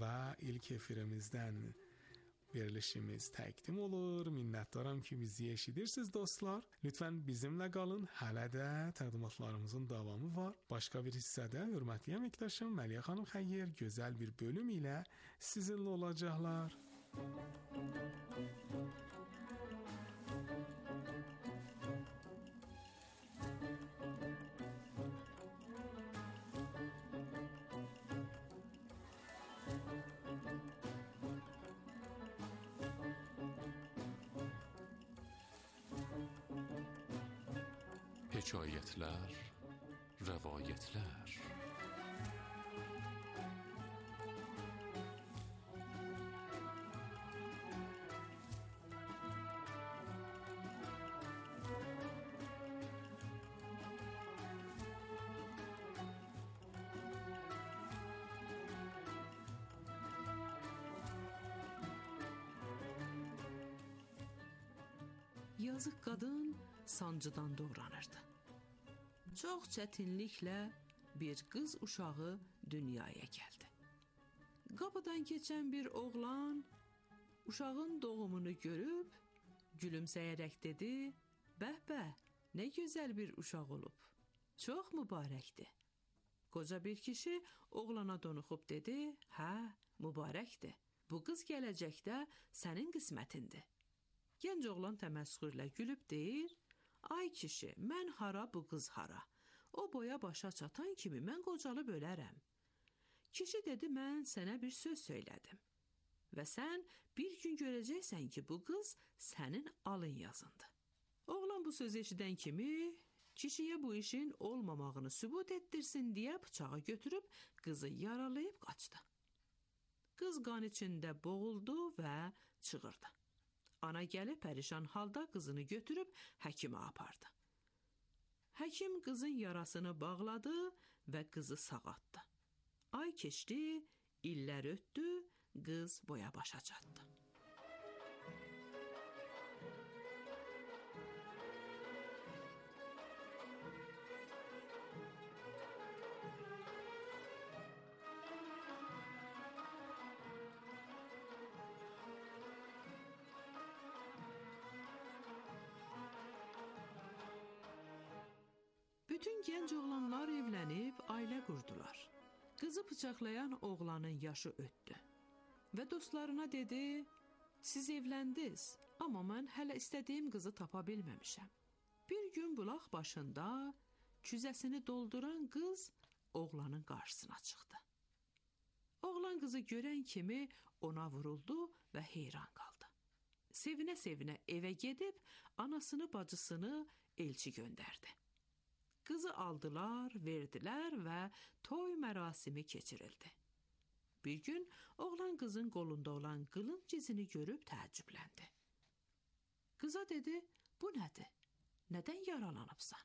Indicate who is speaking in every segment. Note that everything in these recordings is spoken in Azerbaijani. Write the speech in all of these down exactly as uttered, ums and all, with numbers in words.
Speaker 1: ve ilk efirimizden verilişimiz təqdim olur. Minnətdaram ki bizi eşidirsiniz dostlar. Lütfen bizimle kalın. Hələ də təqdimatlarımızın davamı var. Başka bir hissədə hörmətli əməkdaşım Məliyə xanım Xəyyər gözəl bir bölüm ilə sizinle olacaqlar.
Speaker 2: Hekayetler, rivayetler.
Speaker 3: Yazıq qadın sancıdan doğranırdı. Çox çətinliklə bir qız uşağı dünyaya gəldi. Qapıdan keçən bir oğlan uşağın doğumunu görüb gülümsəyərək dedi: "Bəh-bəh, nə gözəl bir uşaq olub. Çox mübarəkdir." Qoca bir kişi oğlana donuxub dedi: "Hə, mübarəkdir. Bu qız gələcəkdə sənin qismətindir." Gənc oğlan təməssühlə gülüb deyir: "Ay kişi, mən hara, bu qız hara? O boya başa çatan kimi mən qocalıb ölərəm." Kişi dedi: "Mən sənə bir söz söylədim və sən bir gün görəcəksən ki, bu qız sənin alın yazındır." Oğlan bu sözü eşidən kimi kişiyə bu işin olmamağını sübut etdirsin deyə bıçağı götürüb qızı yaralayıb qaçdı. Qız qan içində boğuldu və çığırdı. Ana gəlib pərişan halda qızını götürüb həkimə apardı. Həkim qızın yarasını bağladı və qızı sağaltdı. Ay keçdi, illər ötdü, qız boya başa çatdı. Bütün gənc oğlanlar evlənib ailə qurdular. Qızı bıçaqlayan oğlanın yaşı ötdü və dostlarına dedi: "Siz evləndiniz, amma mən hələ istədiyim qızı tapa bilməmişəm." Bir gün bulaq başında küzəsini dolduran qız oğlanın qarşısına çıxdı. Oğlan qızı görən kimi ona vuruldu və heyran qaldı. Sevinə-sevinə evə gedib anasını, bacısını elçi göndərdi. Qızı aldılar, verdilər və toy mərasimi keçirildi. Bir gün oğlan qızın qolunda olan qılınc izini görüb təəccübləndi. Qıza dedi: "Bu nədir? Nədən yaralanıbsan?"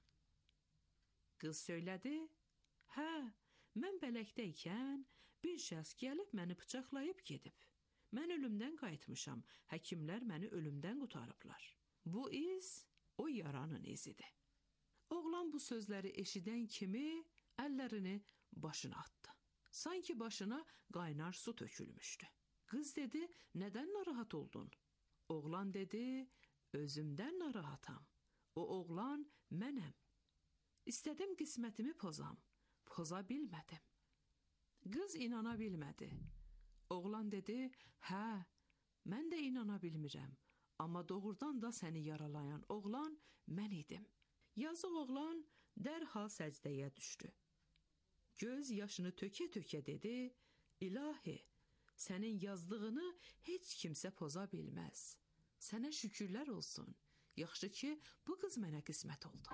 Speaker 3: Qız söylədi: "Hə, mən bələkdəykən bir şəxs gəlib məni bıçaqlayıb gedib. Mən ölümdən qayıtmışam, həkimlər məni ölümdən qurtarıblar. Bu iz o yaranın izidir." Oğlan bu sözləri eşidən kimi əllərini başına atdı. Sanki başına qaynar su tökülmüşdü. Qız dedi: "Nədən narahat oldun?" Oğlan dedi: "Özümdən narahatam. O oğlan mənəm. İstədim qismətimi pozam, poza bilmədim." Qız inana bilmədi. Oğlan dedi: "Hə, mən də inana bilmirəm, amma doğrudan da səni yaralayan oğlan mən idim." Yazıq oğlan dərhal səcdəyə düşdü. Göz yaşını tökə-tökə dedi: "İlahi, sənin yazdığını heç kimsə poza bilməz. Sənə şükürlər olsun. Yaxşı ki, bu qız mənə qismət oldu."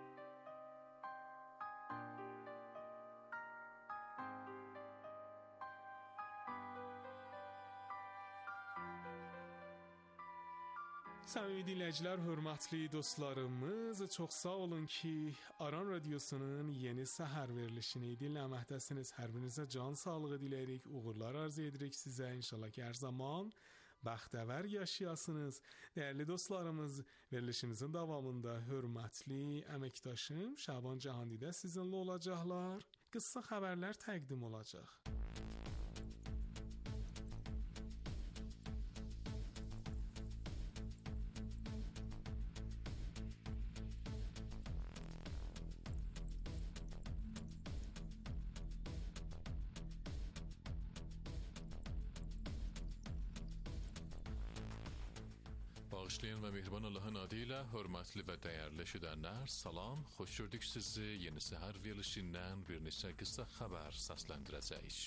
Speaker 1: Səmimi dinləyicilər, hörmətli dostlarımız, çox sağ olun ki, Aran Radiosunun yeni səhər verilişini dinləməkdəsiniz. Hər birinizə can sağlığı diləyirik, uğurlar arzu edirik sizə. İnşallah ki, hər zaman bəxtəvər yaşayasınız. Dəyərli dostlarımız, verilişimizin davamında hörmətli əməkdaşım Şaban Cahandidə sizinlə olacaqlar. Qısa xəbərlər təqdim olacaq.
Speaker 2: Bağışlayan və mehriban Allahın adı ilə hörmətli və dəyərli eşidənlər, salam, xoş gördük sizi. Yeni səhər verilişindən bir neçə qısa xəbər səsləndirəcəyik.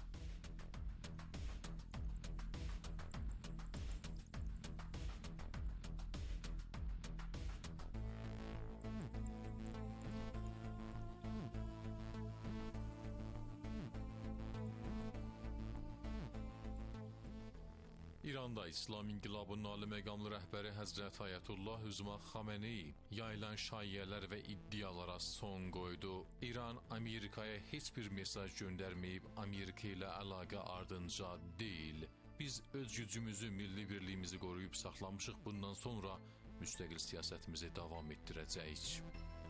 Speaker 2: İranda İslam İnqilabının ali məqamlı rəhbəri Həzrət Ayətullah Üzma Xamenei yayılan şayiələr və iddialara son qoydu. İran Amerikaya heç bir mesaj göndərməyib, Amerika ilə əlaqə ardınca deyil. Biz öz gücümüzü, milli birliyimizi qoruyub saxlamışıq, bundan sonra müstəqil siyasətimizi davam etdirəcəyik.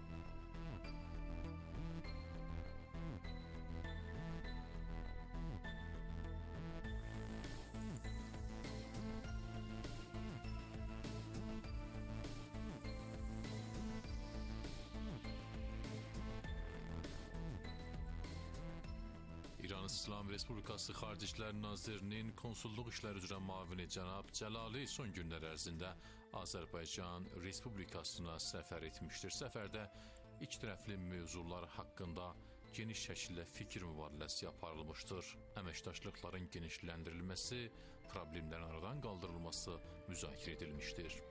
Speaker 2: İran İslam Respublikası Xarici İşlər Nazirinin konsulluq işləri üzrə müavini cənab Cəlali son günlər ərzində Azərbaycan Respublikasına səfər etmişdir. Səfərdə ikitərəfli mövzular haqqında geniş şəkildə fikir mübadiləsi aparılmışdır. Əməkdaşlıqların genişləndirilməsi, problemlərin aradan qaldırılması müzakirə edilmişdir.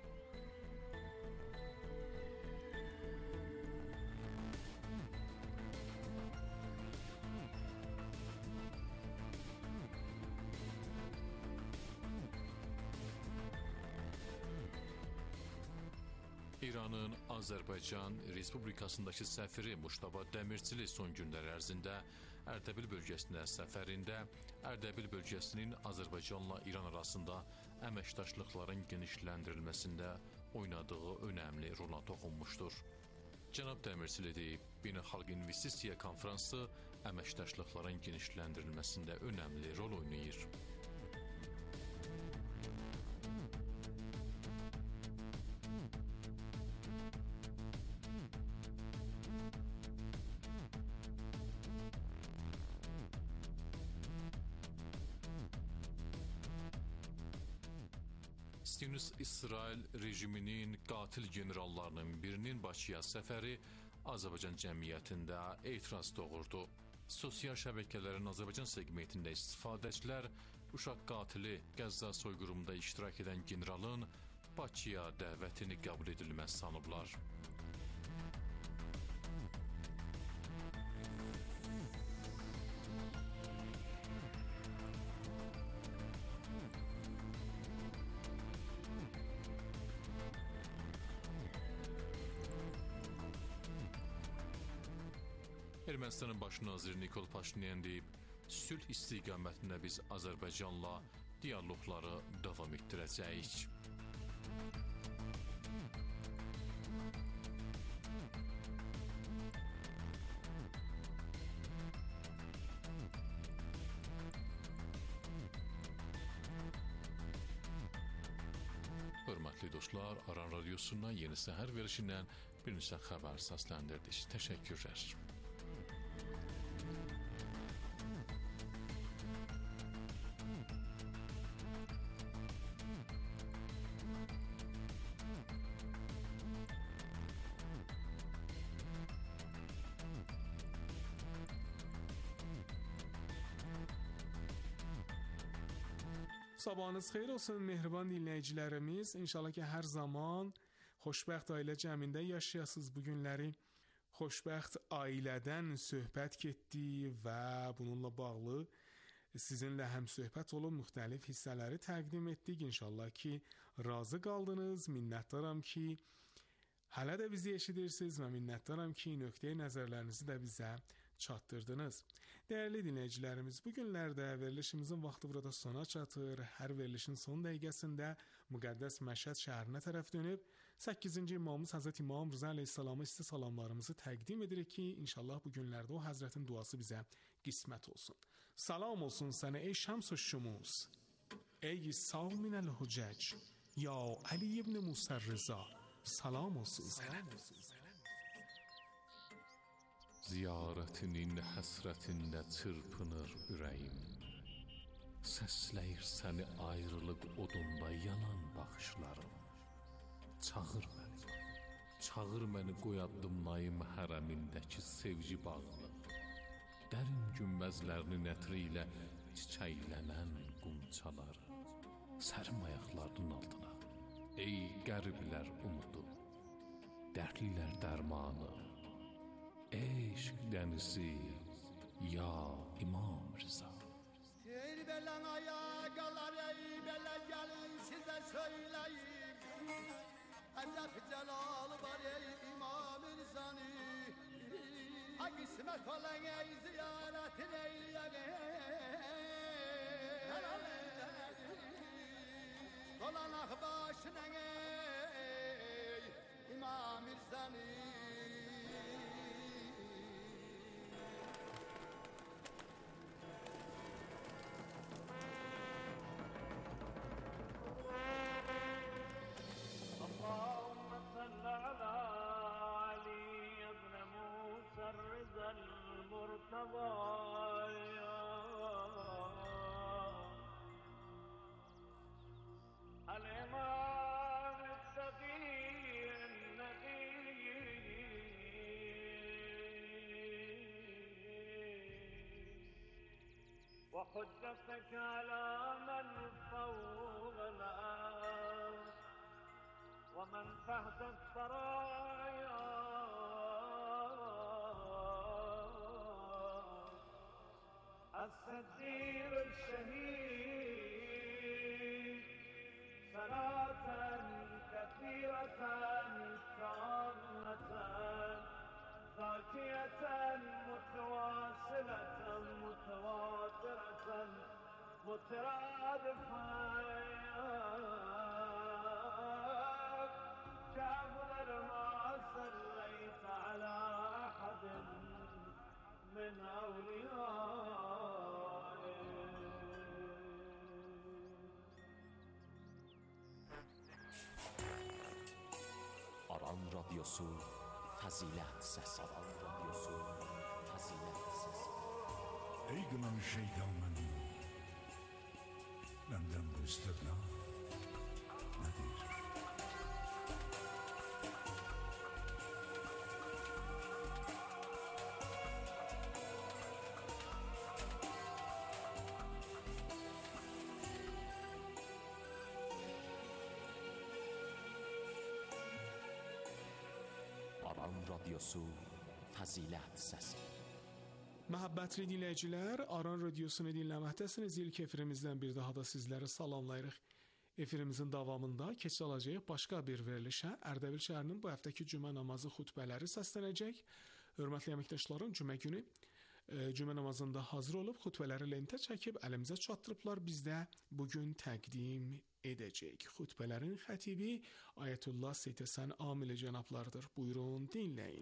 Speaker 2: İranın Azərbaycan Respublikasındakı səfiri Muştaba Dəmirçili son günlər ərzində Ərdəbil bölgəsində səfərində Ərdəbil bölgəsinin Azərbaycanla İran arasında əməkdaşlıqların genişləndirilməsində oynadığı önəmli rola toxunmuşdur. Cənab Dəmirçili deyib, Beynəlxalq İnvestisiya Konfransı əməkdaşlıqların genişləndirilməsində önəmli rol oynayır. Siyonist-İsrail rejiminin qatil generallarının birinin Bakıya səfəri Azərbaycan cəmiyyətində etiraz doğurdu. Sosial şəbəkələrin Azərbaycan segmentində istifadəçilər uşaq qatili Qəzza soyqırımında iştirak edən generalın Bakıya dəvətini qəbul edilməz sanıblar. Ermənistanın baş naziri Nikol Paşinyan deyib, sülh istiqamətində biz Azərbaycanla dialoqları davam etdirəcəyik. Hörmətli dostlar, Aran Radiosundan yeni səhər verilişindən bir neçə xəbər səsləndirdik. Təşəkkürlər.
Speaker 1: Sabahınız xeyir olsun mehriban dinləyicilərimiz. İnşallah ki hər zaman xoşbəxt ailə cəmində yaşayasınız. Bu günləri xoşbəxt ailədən söhbət getdi və bununla bağlı sizinlə həm söhbət olub müxtəlif hissələri təqdim etdik. İnşallah ki razı qaldınız. Minnətdaram ki hələ də bizi eşidirsiniz və minnətdaram ki nöqteyi nəzərlərinizi də bizə çatdırdınız. Dəyərli dinləyicilərimiz, bu günlərdə verilişimizin vaxtı burada sona çatır. Hər verilişin son dəqiqəsində müqəddəs Məşhəd şəhərinə tərəf dönüb səkkizinci imamımız Həzrət İmam Rıza əleyhissalama isti salamlarımızı təqdim edirik ki, inşallah bu günlərdə o Həzrətin duası bizə qismət olsun. Salam olsun sənə ey Şəms-ü Şumus, ey Savminəl Hücəc, ya Ali ibn Musa Rıza, salam olsun sənə.
Speaker 2: Ziyarətinin həsrətində çırpınır ürəyim. Səsləyir səni ayrılıq odunda yanan baxışlarım. çağır məni. Çağır məni qoy addımlayım hərəmindəki sevgi bağını. Dərin günbəzlərinin ətri ilə çiçəklənən qumçaları. Sərim ayaqlarının altına. Ey qəriblər umudu, dərdlilər dərmanı. Eşq dənizi, ya İmam Rıza.
Speaker 4: Ey belen ayakalar, ey bele gelin size söyleyeyim. Edep celalı var ey İmam Rıza'nı. Ha kısmet olan ey ziyaretin eyleyeyim. Dolanak başına ey İmam Rıza'nı.
Speaker 5: الإمام الصغير النبي وحجتك على من فوق الأرض ومن تحت الثرايا الصديق الشهيد صلاة كثيرة كاملة زاكية متواصلة متواترة مترادفة كأفضل ما صليت على أحد من أوليائه.
Speaker 6: Aran Radyosu Fazilet Sesi. Aran Radyosu Fazilet Sesi.
Speaker 7: Ey kılan şeytanın benden bu istirna nedir?
Speaker 6: Aran Radyosu Fazilet Sesi.
Speaker 1: Məhəbbətli dinləyicilər, Aran Radiosunu dinləməkdəsiniz. İlk efirimizdən bir daha da sizləri salamlayırıq. Efirimizin davamında keçiriləcək başqa bir verilişə Ərdəbil şəhərinin bu həftəki cümə namazı xutbələri səslənəcək. Hörmətli əməkdaşlarım, cümə günü e, cümə namazında hazır olub xutbələri lentə çəkib əlimizə çatdırıblar. Biz də bugün təqdim edəcəyik. Xutbələrin xətibi Ayətullah Seyid Həsən Amili cənablardır. Buyurun, dinləyin.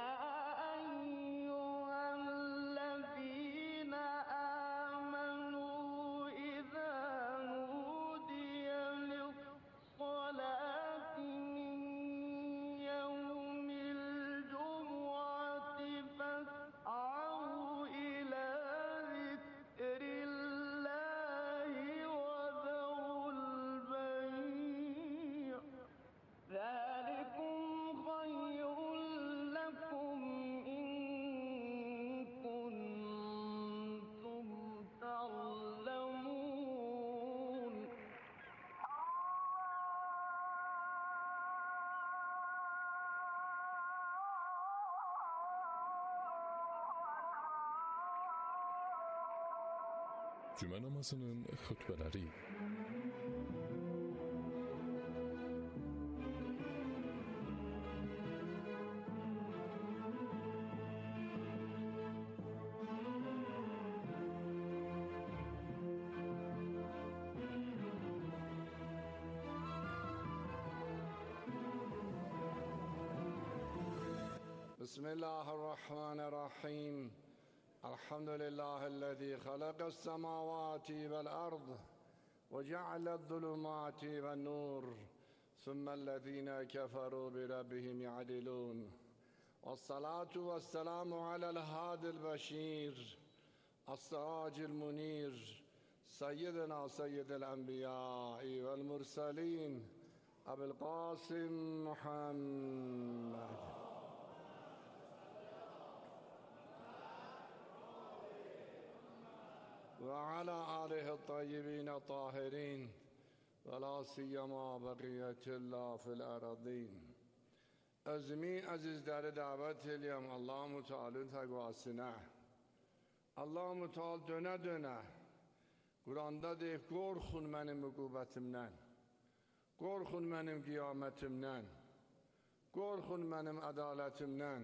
Speaker 2: Cümə namazının xutbələri.
Speaker 4: Bismillahirrahmanirrahim. الحمد لله الذي خلق السماوات والأرض وجعل الظلمات والنور ثم الذين كفروا بربهم يعدلون والصلاة والسلام على الهادي البشير السراج المنير سيدنا سيد الأنبياء والمرسلين Ebu'l-Qasim Muhammed. وعلى آله الطيبين الطاهرين ولا سيما بقية الله في الأراضين. Özümü azizləri dəvət eləyəm Allah-u Müteal'ın təqvasına. Allah-u Müteal dönə-dönə Quranda deyib, qorxun mənim müqubətimdən, qorxun mənim qiyamətimdən, qorxun mənim ədalətimdən,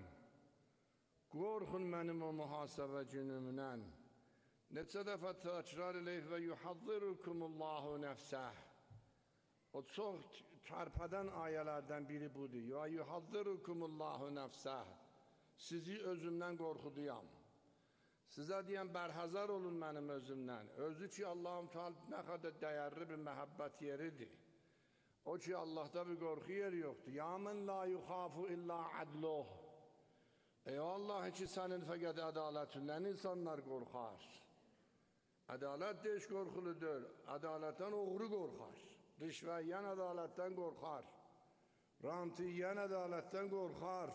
Speaker 4: qorxun mənim o mühasəbə günümdən. Neçə dəfə təkrar eləyib və yuhaddirukumullahu nəfsəh. O çox çarpadan ayələrdən biri budur. Ya yuhaddirukumullahu nəfsəh. Sizi özümdən qorxuduyam. Sizə deyəm, bərhəzər olun mənim özümdən. Özü ki, Allah-u Teala nə qədər dəyərli bir məhəbbət yeridir. O ki, Allahda bir qorxu yeri yoxdur. Ya mən la yuxafu illa adluh. Ey Allah ki, sənin fəqət ədalətindən insanlar qorxar. Ədalət deyiş qorxuludur. Ədalətdən oğru qorxar. Rişvə yiyən ədalətdən qorxar. Rantı yiyən ədalətdən qorxar.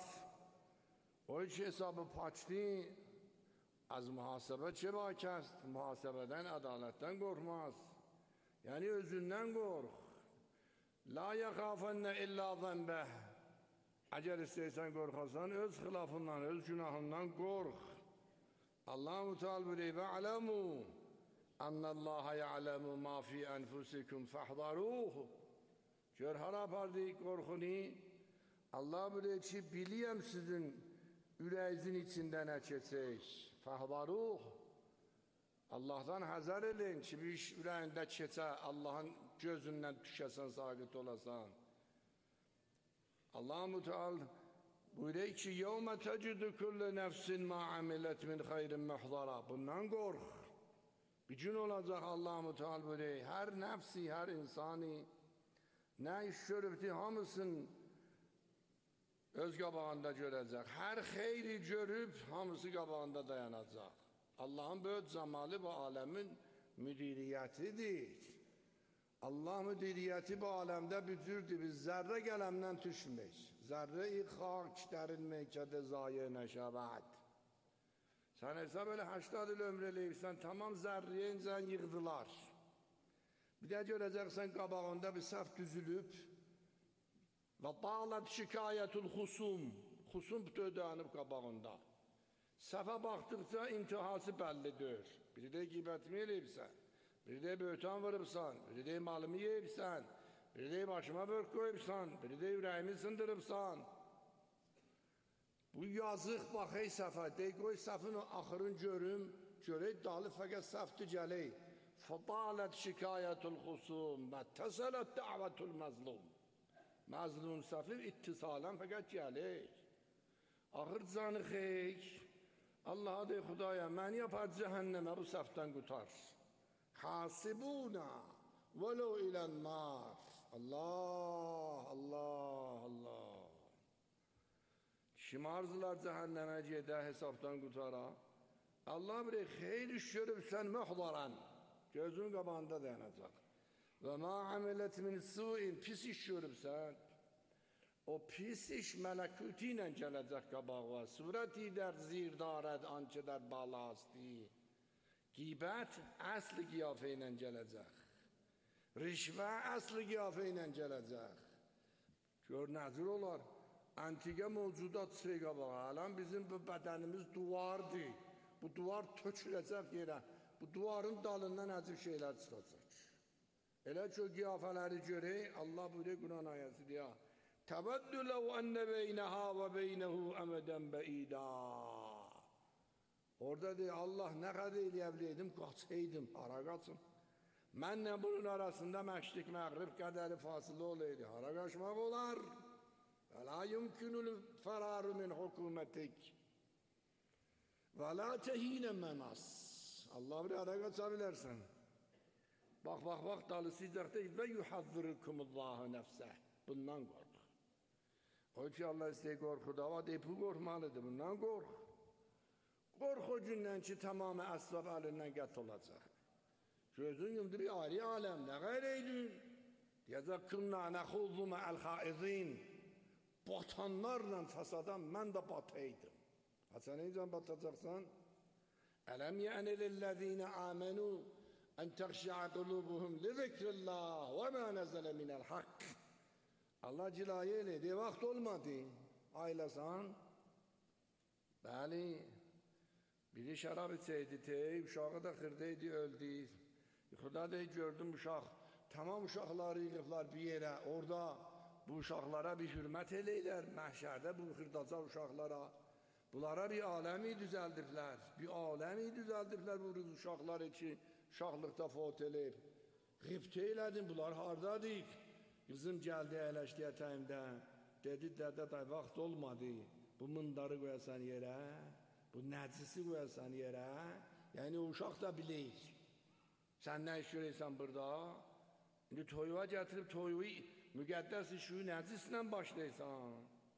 Speaker 4: O ki, hesabı paçlı, az mühasəbə çi bakəst, mühasəbədən, ədalətdən qorxmaz. Yəni, özündən qorx. La yəxafənnə illa zənbəh. Əgər istəysən qorxasan, öz xilafından, öz günahından qorx. Allah-u Teala buyuruyor və aləmu Annallaha ya'lemu ma fi enfusikum fahdaruhu. Gör hara apardık qorxunu. Allah buyuruyor ki, biliyəm sizin ürəyinizin içində nə keçək. Fahdaruhu. Allahdan həzər edin ki, bir iş ürəyində keçə, Allahın gözündən düşəsən, saqit olasan. Allah-u Teala buyuruyor ki, yevme tecidu kullu nefsin ma amilet min hayrin muhdara. Bundan qorx. Bir gün olacaq Allah-u Teala buyuruyor, hər nəfsi, hər insani nə iş görübdür, hamısını öz qabağında görəcək. Hər xeyri görüb, hamısı qabağında dayanacaq. Allahın böyük cəmali bu aləmin müdiriyyətidir. Allah müdiriyyəti bu aləmdə bütürdür. Biz zərrə qələmdən düşmək. Zərrə-i xak dərin meykədə zayi nəşəvət. Sən hesab elə həştad il ömr eləyirsən, tamam zərriyə incən yığdılar. Bir də görəcəksən qabağında bir səhv düzülüb və bağlad şikayətul xusum. Xusum dödənib qabağında. Səhvə baxdıqca intihası bəllidir. Biri də qibətimi eləyibsən, biri də böhtan vırıbsan, biri də malımı yeyibsən, biri də başıma börk qoyubsan, biri də ürəyimi sındırıbsan. Bu yazıq baxay səfə, dey qoy səfin axırın görüm, görək dalı fəqət səfdir gələk. Fədalət şikayətul xusum və təsələt dəvətul məzlum. Məzlum səfi ittisalən fəqət gələk. Axır canı xeyk, Allah'a dey Xudaya, məni yapar cəhənnəmə bu səfdən qutar. Hasibuna vəlo ilən nar. Allah, Allah, Allah. Kim arzular cəhənnəmə gedə hesabdan qutara? Allah bilir, xeyr iş görübsən mühdaran. Gözün qabağında dayanacaq. Və ma amilət min suin, pis iş görübsən. O pis iş mələkuti ilə gələcək qabağa. Surəti dər zir darəd, ançə dər balasti. Qibət əsli qiyafə ilə gələcək. Rişvə əsli qiyafə ilə gələcək. Gör nəzir olar. Antiqə mövcudat şey qabağa. Alan bizim bu bədənimiz duvardır. Bu duvar töküləcək yerə. Bu duvarın dalından əzib şeylər çıxacaq. Elə ki o qiyafələri görək, Allah buyuruyor Quran ayəsi deyə. Təvəddü ləv ənə beynəhə və beynəhu əmədən bəidə. Orada deyir, Allah nə qədər eləyə biləydim, qaçaydım, hara qaçım. Mənlə bunun arasında məşrik məğrib qədəri fasilə olaydı, hara qaçmaq olar. Və la yumkinul fəraru min hukumətik. Və la təhinə mənas. Allah bir hara qaça bilərsən. Bax, bax, bax, dalı sizəkdə və yuhaddirukumullahu nəfsə. Bundan qorx. O ki, Allah istəyir qorxuda, o deyib, bu qorxmalıdır, bundan qorx. Qorx o gündən ki, tamamı əsbab əlindən qət olacaq. Gözün yumdu bir ayrı aləm, nə qeyr eydin? Deyəcək, künna nəxuzu mə'əl xaizin. Batanlarla fəsadan mən də bataydım. Ha, sən necə batacaqsan? Ələm yəni lilləzinə amenu ən təxşiə qulubuhum li zikrillah və mə nəzələ minəl haqq. Allah cilayə elədi, vaxt olmadı. Aylasan, bəli, biri şərab içəydi, tey, uşağı da xırdaydı, öldü. Xuda deyir, gördüm uşaq, tamam uşaqları yığıblar bir yerə, orada bu uşaqlara bir hürmət eləyirlər, məhşərdə bu xırdaca uşaqlara. Bunlara bir aləmi düzəldirlər, bir aləmi düzəldirlər bu uşaqlar için, uşaqlıqda fot eləyib. Qibtə elədin, bunlar hardadır? Qızım gəldi əyləşdi ətəyimdə, dedi, dədə day, vaxt olmadı, bu mındarı qoyasan yerə, bu nəcisi qoyasan yerə, yəni o uşaq da bilir. Sən nə iş görəysən burada? İndi toyuğa gətirib toyuğu, müqəddəs işi nəcislə başlayırsan.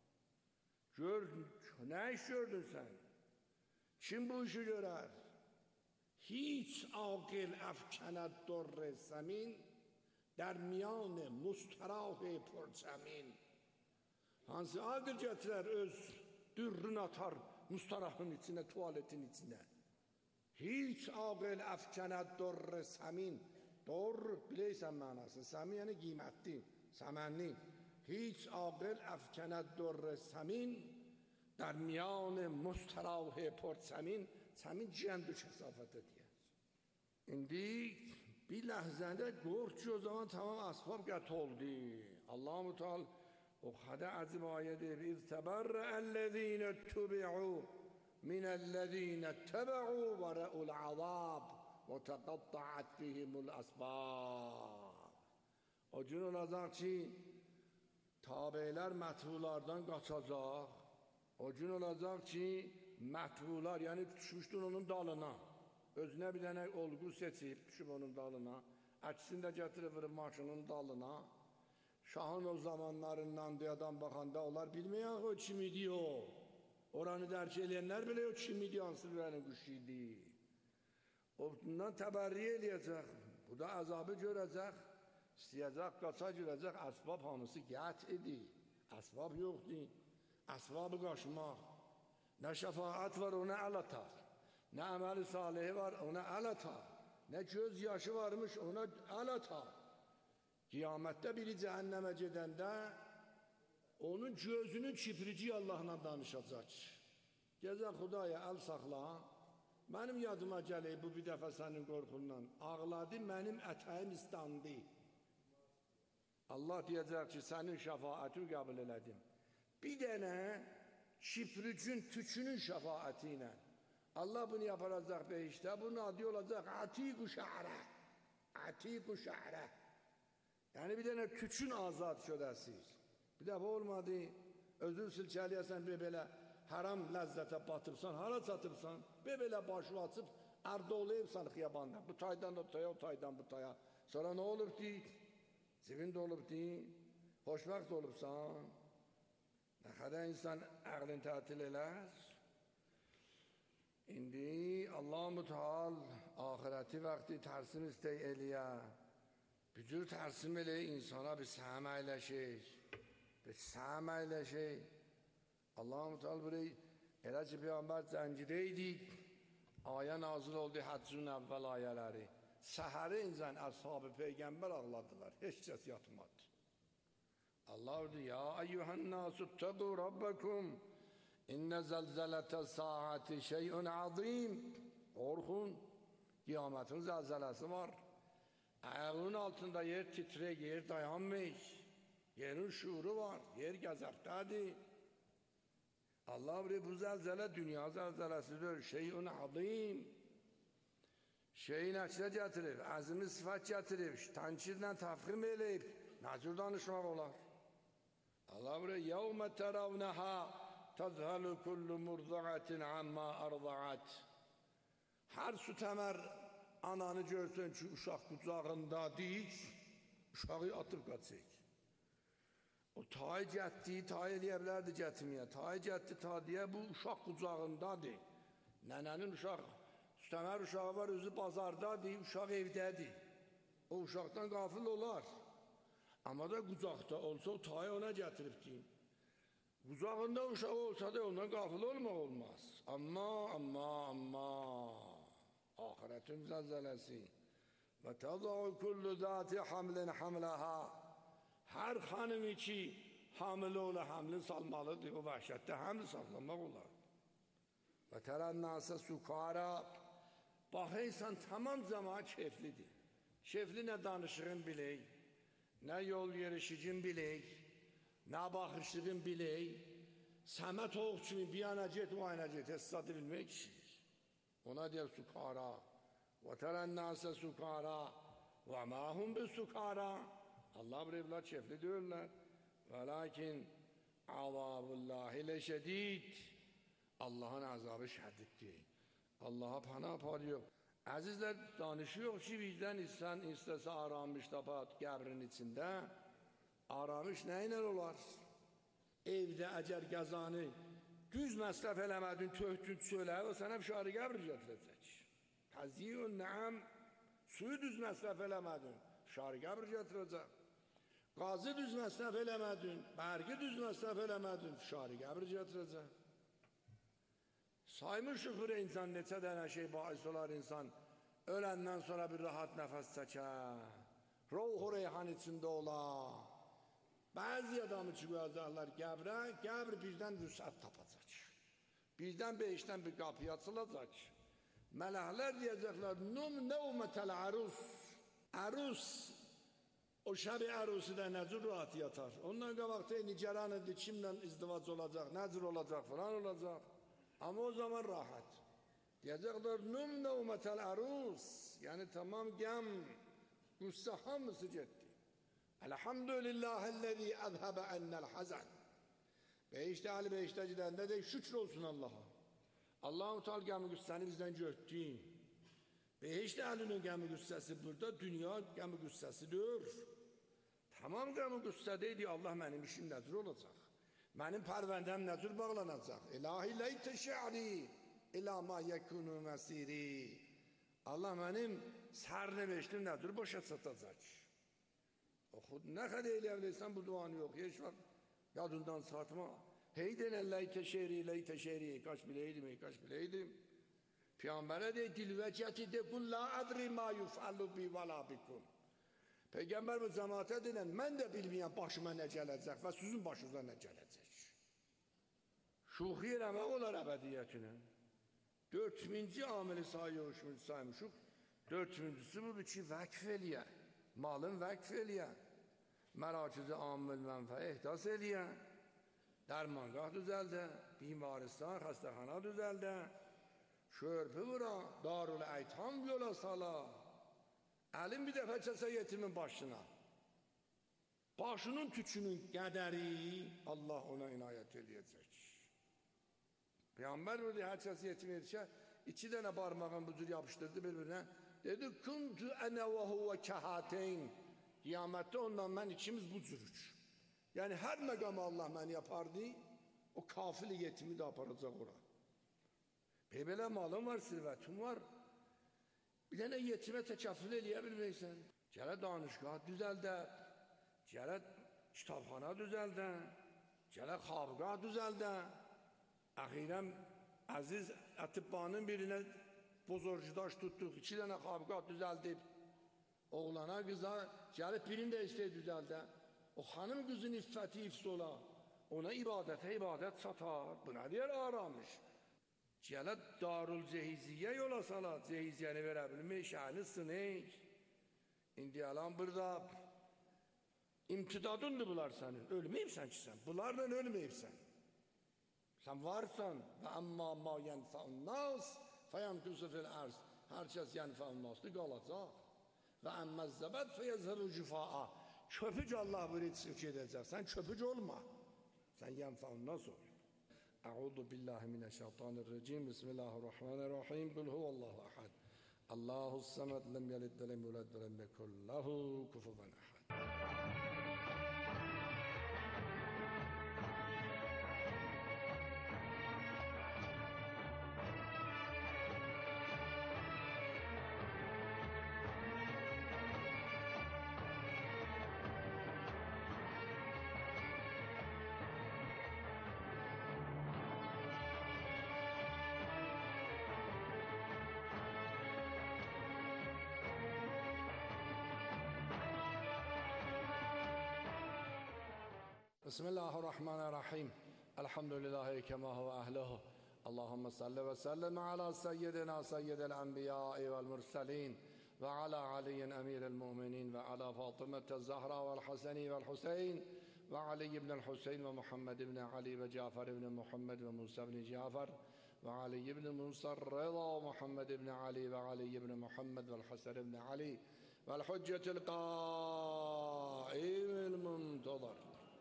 Speaker 4: Gör, nə iş gördün sən? Kim bu işi görər? Hiç aqil əfkənəd dorre zəmin, در میان مستراح پرزمین. Hansı aqil gətirər öz dürrünü atar mustarahın içinə, tuvaletin içinə. Hiç aqil əfkənəd dorre səmin. Dor, biləysən mənası, səmin yəni qiymətli, səmənli. Hiç aqil əfkənəd dorre səmin, در میان مستراح پرزمین. Səmin cəndü kəsafətə deyər. İndi bir ləhzədə gör ki, o zaman tamam asbab qət oldu. Allah-u Teala o xədə əzib ayə deyir, İz təbərrəəl-ləzīnə tübi'u minəl-ləzīnə təbə'u və rə'ul azab və təqatta'at bihimul əsbab. O gün olacaq ki, tabeylər mətbulardan qaçacaq. O gün olacaq ki, mətbular, yəni düşmüşdün onun dalına. Özünə bir dənə olğu seçib, düşüb onun dalına, əksini də gətirib maşının dalına. Şahın o zamanlarından diyadan baxanda onlar bilməyək o kim idi o. Oranı dərk eləyənlər belə o kim idi, hansı birənin quşu idi. Ondan təbərriyə eləyəcək, bu da əzabı görəcək, istəyəcək, qaça görəcək, əsbab hamısı qət idi. Əsbab yoxdur, əsbabı qaçmaq. Nə şəfaət var, ona əl atar. Nə əməli salihi var, ona əl atar. Nə göz yaşı varmış, ona əl atar. Qiyamətdə biri cəhənnəmə gedəndə onun gözünün kiprici Allahla danışacaq. Gəzən Xudaya əl saxla, mənim yadıma gələk bu bir dəfə sənin qorxundan. Ağladı, mənim ətəyim istandı. Allah deyəcək ki, sənin şəfaətin qəbul elədim. Bir dənə kipricin tükünün şəfaəti ilə Allah bunu yapacaq behişdə, bunun adı olacaq atiq-u şə'rə. Atiq-u şə'rə. Yəni bir dənə tükün azad şödəsiz. Bir dəfə olmadı, özün silkəliyəsən, belə haram ləzzətə batıbsan, hara çatıbsan, belə başı açıb, ərdə olayıbsan xiyabanda. Bu taydan o taya, o taydan bu taya. Sonra nə olub deyik? Cibində olub deyik, xoşbəxt olubsan. Nə qədər insan əqlin tətil eləz? İndi Allah-u Teala ahireti vaxtı tərsim istək eləyə. Bücür tərsim eləyə insana bir səhəm əyləşək. Bir səhəm əyləşək. Allah-u Teala burayı elə ki, Peyğəmbər zəncidə idik. Ayə nazil oldu həccün əvvəl ayələri. Səhəri incən əshab-ı Peyğəmbər ağladılar. Heç kəs yatmadı. Allah dedi, ya eyyuhən nasu təqu rabbəkum. İnnə zəlzələtə saati şeyun azim. Qorxun, qiyamətin zəlzələsi var. Ayağının altında yer titrək, yer dayanmış. Yerin şuuru var, yer gəzəbdədir. Allah bilir, bu zəlzələ dünya zəlzələsidir. Şeyun azim. Şeyi nəçlə gətirib, əzimi sifət gətirib, tənkirlə təfxim eləyib. Nə cür danışmaq olar? Allah bilir, yəvmə tərəvnəhə təzhəlu kullu murzaətin əmmə ərzəət. Hər süt əmər ananı görsün ki, uşaq qucağında deyik, uşağı atıb qaçıq. O tay gətdi, tay eləyə bilərdi gətməyə. Tay gətdi, tay deyə bu uşaq qucağındadır. Nənənin uşaq, süt əmər uşağı var, özü bazardadır, uşaq evdədir. O uşaqdan qafil olar. Amma da qucaqda olsa o tayı ona gətiribdi. Qucağında uşağı olsa da ondan qafil olmaq olmaz. Amma, amma, amma, ahiretin zəlzələsi. Və təzəu kullu zati hamlin hamlaha. Hər xanımı ki, hamile ola hamli salmalıdır. O vəhşətdə hamli sallamaq olar. Və tərən nəsə sukara. Baxıysan, tamam cəmaat keyflidir. Keyfli nə danışığın bilək, nə yol yerişicin bilək, nə baxışlığın bilək, Səmət oğ kimi bir yana get, o yana get, hessadı bilmək kişidir. Ona deyək sukara. Və tərən nəsə sukara. Və məhum bir sukara. Allah bir evlat keyfli deyirlər. Və lakin azabullahi leşedid. Allah'ın azabı şəddiddir. Allah'a pana parıyor. Əzizlər, danışıyor ki, bizdən insan istəsə aramış tapat qəbrin içində. Aramış nə ilə olar? Evdə əgər qəzanı düz məsrəf eləmədin, töhdün söylə, o sənə fişarı qəbr gətirəcək. Təziyün nəəm, suyu düz məsrəf eləmədin, fişarı qəbr gətirəcək. Qazı düz məsrəf eləmədin, bərgi düz məsrəf eləmədin, fişarı qəbr gətirəcək. Saymışıq bir insan, neçə dənə şey bahis olar insan, öləndən sonra bir rahat nəfəs çəkər, ruhu reyhan içində olar. Bəzi adamı ki, qoyacaqlar qəbrə, qəbr birdən rüsət tapacaq. Birdən beşdən bir qapı açılacaq. Mələklər deyəcəklər, num nəvmətəl ərus. Ərus, o şəbi ərusu da nəcür rahat yatar. Ondan qabaqda nigeran edir, kimlə izdivac olacaq, nəcür olacaq, falan olacaq. Amma o zaman rahat. Deyəcəklər, num nəvmətəl ərus. Yəni tamam qəm, qüssə hamısı getdi. Elhamdülillahellezî əzhəbə ennel hazan. Beşte Ali beşte gidəndə de şükür olsun Allah'a. Allah-u Teala qəmi qüssəni bizdən götdü. Beşte Ali'nin qəmi qüssəsi burada, dünya qəmi qüssəsidir. Tamam qəmi qüssədeydi, Allah mənim işim nəzir olacaq. Mənim pərvəndəm nəzir bağlanacaq. İlahi leyte şe'ri, ila ma yekunu məsiri. Allah mənim sərnəveştim nəzir başa çatacaq. O xud nə qədər eləyəbilirsən bu duanı yox. Heç vaxt yadından satma. Heydən elleyte şe'ri, leyte şe'ri. Kaç bileydim, kaç bileydim. Peygamber'e de dilveceti de kul la adri ma yufallu bi ve la bikum. Peygamber bu cemaate denen, mən də bilməyəm başıma nə gələcək və sizin başınıza nə gələcək. Şuxi eləmək olar əbədiyyətinə. Dört minci amili saymışıq, saymışıq. Dört mincisi budur ki, vəqf eləyə. Malın vəqf eləyə. Mərakizi amil mənfə ehdas eləyə. Dərmanqah düzəldə. Bimaristan, xəstəxana düzəldə. Şörpü vura. Darul eytam yola sala. Əlim bir dəfə kəsə yetimin başına. Başının tükünün qədəri Allah ona inayət eləyəcək. Peygamber burada hər kəsə yetim edişə iki dənə barmağın bu cür yapışdırdı bir-birinə. Dedi, kuntu ənə və huvə kəhateyn. Qiyamətdə ondan mən ikimiz bu cürük. Yəni hər məqamı Allah məni yapardı, o kafili yetimi də aparacaq ora. Belə malın var, sirvətin var. Bir dənə yetimə təkəffül eləyə bilməksən. Gələ danışqah düzəldə, gələ kitabxana düzəldə, gələ xabqah düzəldə. Əxirən əziz ətibbanın birinə bozorcudaş tutduq, iki dənə xabqah düzəldib. Oğlana, qıza gəlib birini də istəyir düzəldə. O xanım qızın iffəti ifs ola, ona ibadətə ibadət satar. Buna deyər aramış. Gələ darul cehiziyyə yola salat, cehiziyyəni verə bilmək, şəhəni sınıq. İndi alan burada imtidadındır bunlar sənin. Ölməyibsən ki sən, bunlarla ölməyibsən. Sən varsan və əmmə ma yənfəun nas fəyəmküsü fil ərz. Hər kəs yənfəun nasdır, qalacaq. Və əmməzzəbət fəyəzhəru cüfa'a. Köpüc Allah buyur etsin edəcək. Sən köpüc olma. Sən yənfəun nas ol. Əudu billahi minəşşeytanirracim. Bismillahirrahmanirrahim. Qul huvallahu ahad. Allahus samed lem yelid ve lem yulad ve lem yekun lehu kufuven ahad. بسم الله الرحمن الرحيم الحمد لله كما هو أهله اللهم صل وسلم على سيدنا سيد الأنبياء والمرسلين وعلى علي أمير المؤمنين وعلى فاطمة الزهراء والحسن والحسين وعلي بن الحسين ومحمد بن علي وجعفر بن محمد وموسى بن جعفر وعلي بن موسى الرضا ومحمد بن علي وعلي بن محمد والحسن بن علي والحجة القائم المنتظر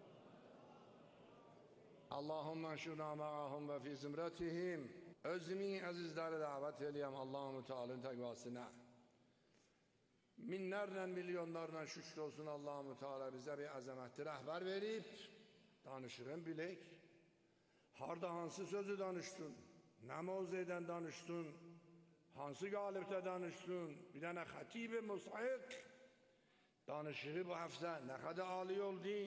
Speaker 4: اللهم انشرنا معهم وفي زمرتهم özümün əzizləri dəvət eləyəm Allah-u Teala'nın təqvasına. Minlərlə, milyonlarla şükür olsun Allah-u Teala bizə bir əzəmətli rəhbər verib, danışırım bilək. Harda hansı sözü danışsın, nə mövzudan danışsın, hansı qalibdə danışsın, bir dənə xətib-i musaiq danışığı bu həftə nə qədər ali oldu.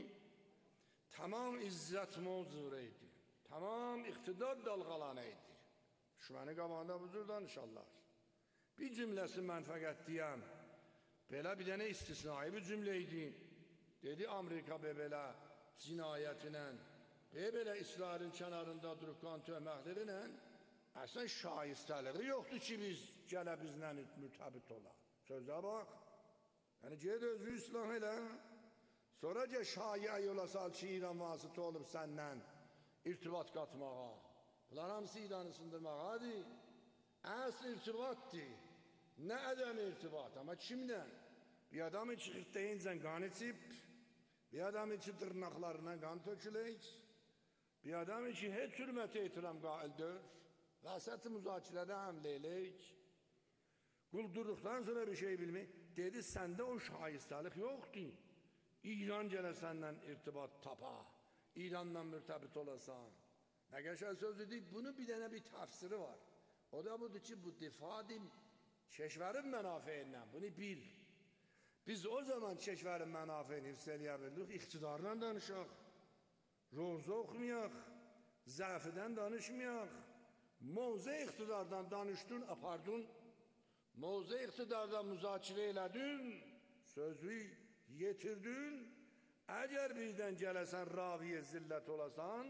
Speaker 4: Tamam izzət mövzureydi, tamam iqtidar dalğalanıydı. Düşməni qabağında buzur danışarlar. Bir cümləsi mən fəqət deyəm, belə bir dənə istisnai bir cümleydi. Dedi Amerika belə cinayətinə, belə İsrailin kənarında durub qan töhməklərlə, əslən şaistəliği yoxdur ki, biz gələ bizlə mütəbit olaq. Sözə bax, yəni ged özü islah elə. Sonra ki şayiə yola sal ki İran vasitə olub səndən irtibat qatmağa. Bunlar hamısı İranı sındırmağadır. Əsl irtibatdır. Nə ədəm irtibat, amma kimlə? Bir adam içi xirtdeyincən qan içib, bir adam içi dırnaqlarına qan tökülək, bir adam içi heç hürmət ehtiram qaildir, vəsət-i müzakirədə həmlə elək, quldurduqdan sonra bir şey bilmək, dedi səndə o şaistəlik yoxdur. İran gələ səndən irtibat tapa, İranla mürtəbit olasan. Nə qəşəng söz dedik, bunun bir dənə bir təfsiri var. O da budur ki, bu difadim keşverin mənafiyindən, bunu bil. Biz o zaman keşverin mənafiyini hifz eləyə bildik, iqtidarla danışaq, roza oxumayaq, zəfidən danışmayaq, mövze iqtidardan danışdın, apardın, mövze iqtidardan müzakirə elədin, sözü yetirdin, əgər bizdən gələsən raviyə zillət olasan,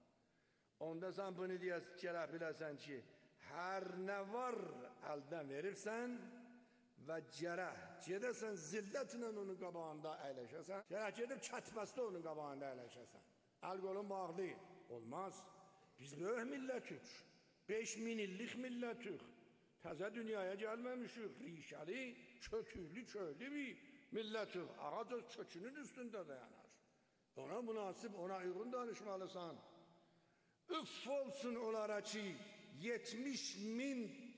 Speaker 4: onda sən bunu deyəs, gələ biləsən ki, hər nə var əldən veribsən və gərək gedəsən zillətlə onun qabağında əyləşəsən, gərək gedib çətməsdə onun qabağında əyləşəsən. Əl qolun bağlı, olmaz. Biz böyük millətük, beş min illik millətük, təzə dünyaya gəlməmişik, rişəli, kötüklü, köylü bir millətük, ağac öz kökünün üstündə dayanar. Ona münasib, ona uyğun danışmalısan. Üff olsun onlara ki, yetmiş min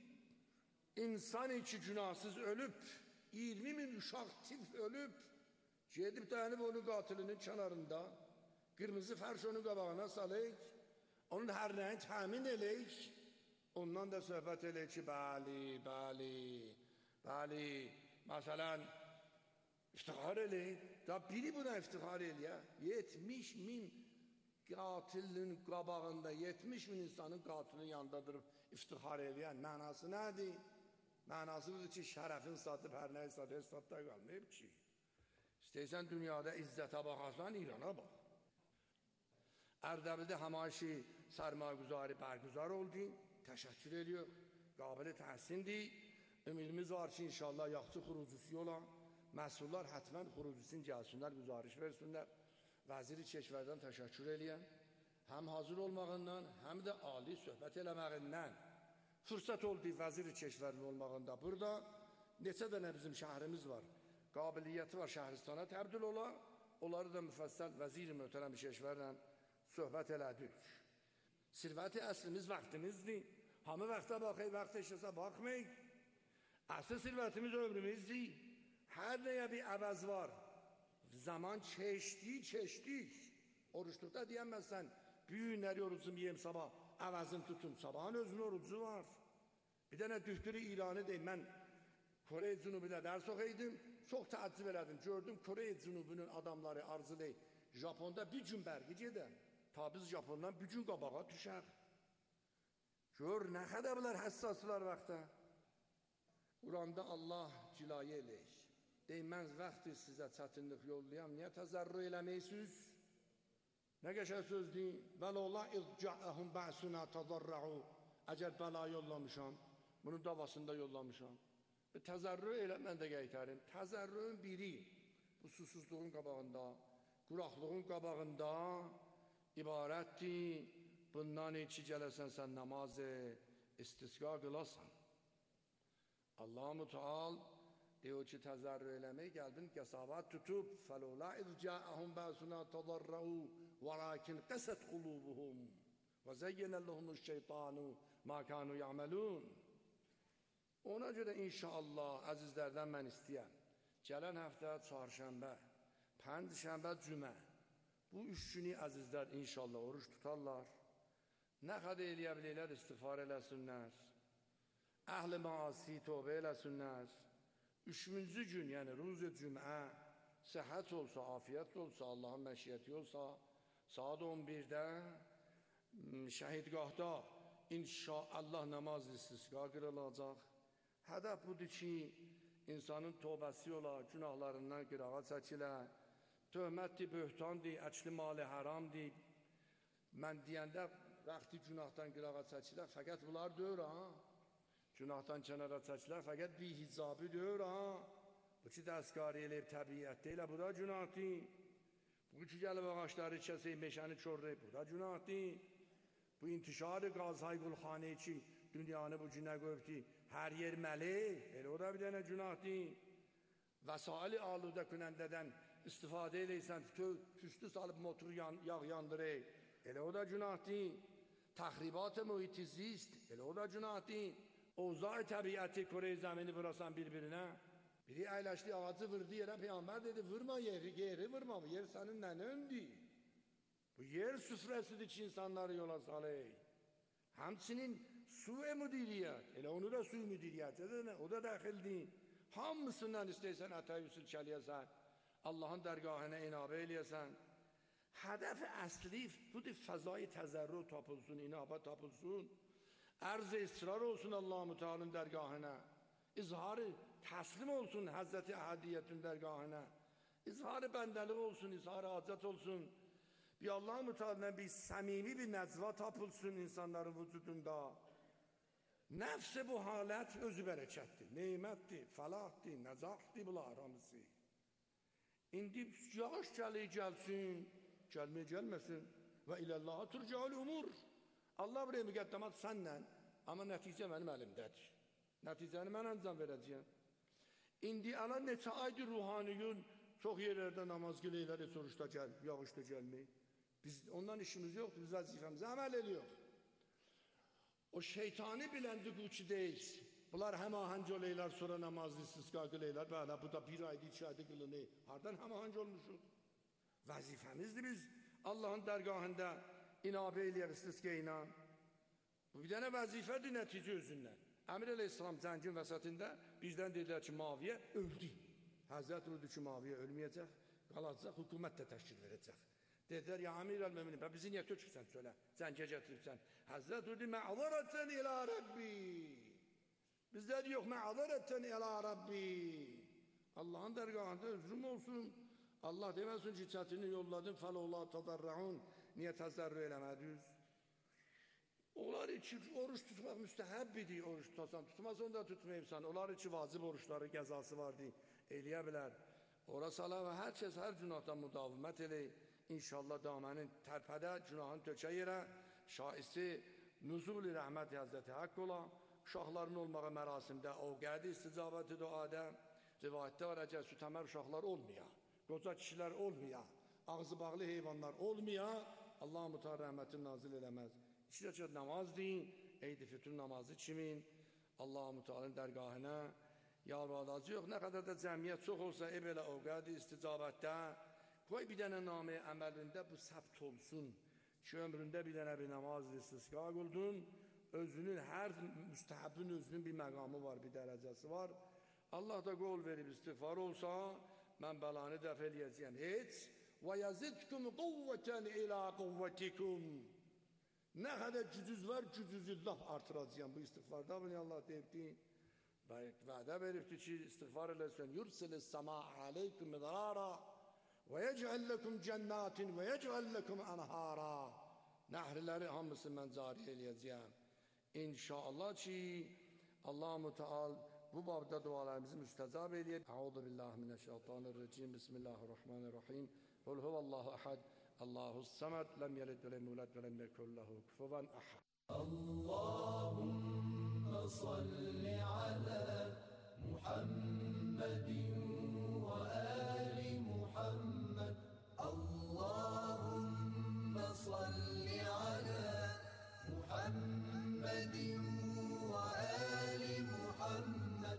Speaker 4: insan içi günahsız ölüb, iyirmi min uşaq tif ölüb, gedib dayanıb onun qatilinin kənarında, qırmızı fərş onun qabağına salıq, onun hər nəyin təmin eləyik, ondan da söhbət eləyik ki, bəli, bəli, bəli, məsələn, iftihar eləyik, da biri buna iftihar eləyə, yetmiş min qatilin qabağında, yetmiş min insanın qatilinin yanında durub iftihar eləyən mənası nədir? Mənası budur ki, şərəfin satıb, hər nəyi satıb, heç satda qalmayıb ki. İstəysən dünyada izzətə baxarsan, İrana bax. Ərdəbildə həmaşi sərmayəgüzarı bərgüzar oldu, təşəkkür ediyor, qabili təhsindir. Ümidimiz var ki, inşallah yaxşı xurucusi olan məsullar hətmən xurucusin gəlsinlər, güzariş versinlər. Vəziri Keşverdən təşəkkür eləyəm. Həm hazır olmağından, həm də ali söhbət eləməğindən. Fürsət oldu vəziri Keşverin olmağında. Burada neçə dənə bizim şəhrimiz var. Qabiliyyəti var şəhristana təbdil ola. Onları da müfəssəl vəzir-i möhtərəm Keşverlə söhbət elədik. Sirvəti əslimiz vaxtimizdir. Hamı vaxta baxay, vaxt eşləsə baxmayıq. Əsl sirvətimiz ömrümüzdir. Hər nəyə bir əvəz var. Zaman keçdi, keçdik. Oruçluqda deyəməzsən, büyünləri orucum yiyəm sabah, əvəzini tutum. Sabahın özünün orucu var. Bir dənə dühtürü İranı deyim, mən Kore Cünubu'da dərs oxuydım, çox təəccüb elədim. Gördüm Kore Cünubu'nun adamları arzulayıb, Japonda bir gün bərgi gedən, ta biz Japondan bir gün qabağa düşər. Gör, nə qədər bunlar həssasılar vaxta. Quranda Allah cilayə eləyik. Deyim, mən vaxtı sizə çətinlik yollayam, niyə təzərrü eləməyirsiniz? Nə qəşəng sözdür. Vəlola izca'əhum bə'suna təzarra'u. Əgər bəla yollamışam, bunun davasında yollamışam. Və təzərrü elə mən də qaytarım. Təzərrüün biri bu susuzluğun qabağında, quraqlığın qabağında ibarətdir. Bundan içi gələsən sən namazı istisqa qılasan. Allah-u Teala diyor ki təzərrü eləmək qəlbin qəsavat tutub. Fəlola izca'əhum bə'suna təzarra'u vəlakin qəsət qulubuhum və zeyyənəlləhumuş-şeytanu ma kanu ya'malun. Ona görə inşallah əzizlərdən mən istəyəm. Gələn həftə çarşənbə, pəncişənbə, cümə. Bu üç günü əzizlər inşallah oruç tutarlar. Nə qədər eləyə bilirlər istiğfar eləsinlər. Əhl-i maasi tövbə eləsinlər. Üçüncü gün, yəni ruz-i cümə, səhət olsa, afiyət olsa, Allahın məşiyyəti olsa, saat on birdə şəhidgahda inşallah namaz istisqa qırılacaq. Hədəf budur ki, insanın tövbəsi ola, günahlarından qırağa çəkilə, töhmətdir, böhtandır, əkli mali haramdır. Mən deyəndə, vaxtı günahdan qırağa çəkilə, fəqət bunlar deyir, ha? Günahdan kənara çəkilə, fəqət bir hicabı deyir, ha? Bu ki, dəstqari eləyib təbiyyətdə elə, bu da günahdır. Bu ki, gəlib ağaçları kəsək, meşəni çorlayıb, bu da günahdır. Bu intişarı qazhay qulxanə ki, dünyanı bu günə qoyubdur, hər yer məli, elə o da bir dənə günahdır. Vəsaili aludə künəndədən istifadə eləysən, tüstü salıb motoru yan, yağ yandırır, elə o da günahdır. Təxribat-ı mühit-i zist, elə o da günahdır. Ovzay təbiəti Kore-i zəmini vurasan bir-birinə. Biri əyləşdi, ağacı vurdu yerə, Peyğəmbər dedi, vurma yeri, yeri vurma, bu yer sənin nənəmdir. Bu yer süfrəsidir ki, insanları yola salır. Həmçinin su-e müdiriyyət, elə onu da su-i müdiriyyət, o da dəxildir. Hamısından istəysən ətəyyüsül kəliyəsən, Allahın dərgahına inabə eləyəsən. Hədəf əsli budur, fəzai təzərrü tapılsın, inabə tapılsın. Ərz-i israr olsun Allah-u Teala'nın dərgahına. İzharı təslim olsun Həzrəti Əhədiyyətin dərgahına. İzharı bəndəlik olsun, izharı hacət olsun. Bir Allah-u Teala'dan bir səmimi bir nəzva tapılsın insanların vücudunda. Nəfs-i bu halət özü bərəkətdir, neymətdir, fəlahdır, nəcahdır bunlar hamısı. İndi yağış gəlir gəlsin, gəlməyə gəlməsin və iləllaha turca'ul umur. Allah buraya müqəddəmat sənlə, amma nəticə mənim əlimdədir. Nəticəni mən ancaq verəcəyəm. İndi ana neçə aydır ruhaniyun çox yerlərdə namaz qiləyləri soruşda gəl, yağışda gəlmək. Biz ondan işimiz yoxdur, biz vəzifəmizə əməl ediyor. O şeytani biləndi qüçü deyil. Bunlar həmahəng oleylər, sonra namazlı istisqa qiləylər. Bələ, bu da bir ayda, iki ayda qılınır. Hardan həmahəng olmuşuq? Vəzifəmizdir biz Allahın dərgahında inabə eləyər istisqa ilə. Bu bir dənə vəzifədir nəticə özündən. Əmir əleyhissalam cəngin vəsətində bizdən dedilər ki, Maviyə öldü. Həzrət öldü ki, Maviyə ölməyəcək, qalacaq, hökumət də təşkil verəcək. Dedilər, ya Əmir əl-Möminin, bizi niyə tökürsən söylə, cəngə gətiribsən. Həzrət öldü, mə'zərətən ilə Rəbbi. Bizlər yox, mə'zərətən ilə Rəbbi. Allahın dərgahında özrüm olsun. Allah deməsin ki, çətini yolladın, fəlola təzərrəun, niyə təzərrü eləmədiniz? Onlar için oruç tutmaq müstəhəbbidir, oruç tutasan, tutmaz onu da tutmayıbsan. Onlar için vacib oruçları, qəzası vardır, eləyə bilər. Ora sala və hər kəs hər günahdan müdavimət eləyir. İnşallah damənin tərpədə, günahın tökə yerə, şaisi nüzul-i rəhmət Həzrəti Haqq ola, uşaqların olmağı mərasimdə, o qədi isticabəti duadə, rivayətdə var, əgər sütəmər uşaqlar olmaya, qoca kişilər olmaya, ağzı bağlı heyvanlar olmaya, Allah-u Teala rəhmətin nazil eləməz. İki rəkat namaz deyin, Eyd-i Fütür namazı kimin, Allah-u Teala'nın dərgahına yalvaracaq yox. Nə qədər də cəmiyyət çox olsa, ev elə o qədi isticabətdə, qoy bir dənə namə əməlində bu səbt olsun ki, ömründə bir dənə bir namaz istisqa qıldın, özünün, hər müstəhəbbin özünün bir məqamı var, bir dərəcəsi var. Allah da qol verib istiğfar olsa, mən bəlanı dəf eləyəcəyəm. Heç və yazidkum quvvətən ilə quvvətikum. Nə qədər gücüz var, gücüzü laf artıracağım bu istiğfarda. Bunu Allah deyibdi, vədə veribdi ki, istiğfar eləsən, yursilis səma aleykum midrara ويجعل لكم جنات ويجعل لكم أنهارا. Nəhrləri hamısını mən cari eləyəcəyəm. İnşallah ki, Allah-u Teala bu babda dualarımızı müstəcab eləyir. Əuzu billahi mineşşeytanirracim. Bismillahirrahmanirrahim. Kul huvallahu ehad. Allahus samed. Lem yelid ve lem yulad ve lem yekun lehu kufuven ehad.
Speaker 8: Allahumme salli ala Muhammedin ve ali Muhammed. Allahumme salli ala Muhammedin ve ali Muhammed.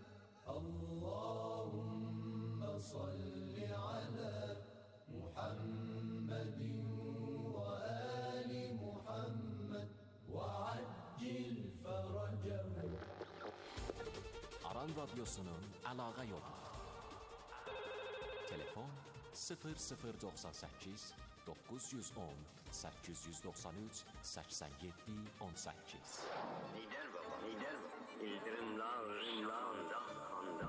Speaker 8: Allahumme salli ala Muhammedin ve ali Muhammed ve accil feracehu.
Speaker 6: Aran Radyosu'nun əlaqə yolu. Telefon sıfır sıfır doxsan səkkiz doqquz yüz on səkkiz yüz doxsan üç səksən yeddi on səkkiz.
Speaker 9: Lider baba, lider baba. İldırımlar, rimlanda, kanda.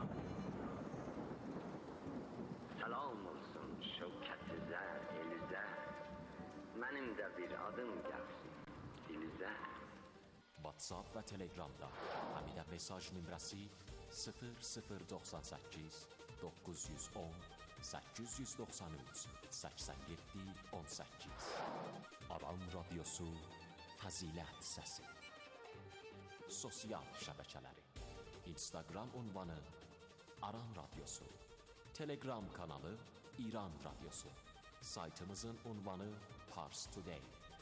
Speaker 9: Salam olsun şevkətizə, elizə. Mənim də bir adım gəlsin, dilizə.
Speaker 6: WhatsApp və Telegramda həmidə mesaj nömrəsi sıfır sıfır doxsan səkkiz doqquz yüz on səkkiz yüz doxsan üç səksən yeddi on səkkiz. Aran Radyosu Fəzilət Səsi. Sosial şəbəkələri: Instagram ünvanı Aran Radyosu, Telegram kanalı İran Radyosu, saytımızın ünvanı Pars Today.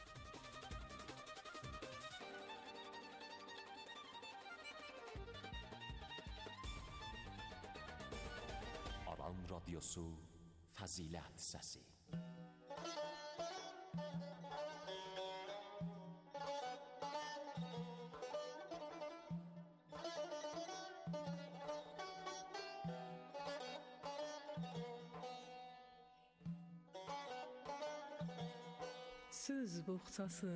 Speaker 6: Aran Radyosu Fəzilət Səsi.
Speaker 10: Söz boğçası.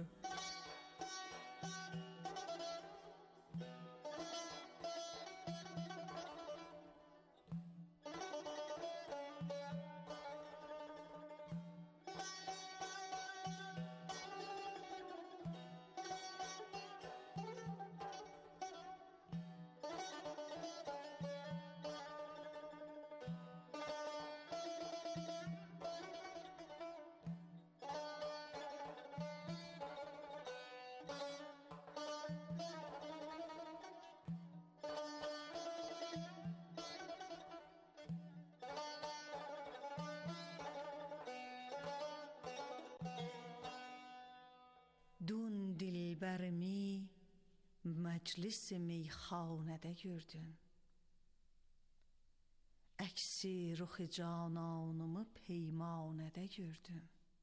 Speaker 11: Dün dilberimi meclis meyxanədə gördüm. Əksi ruxi cananımı peymanədə gördüm.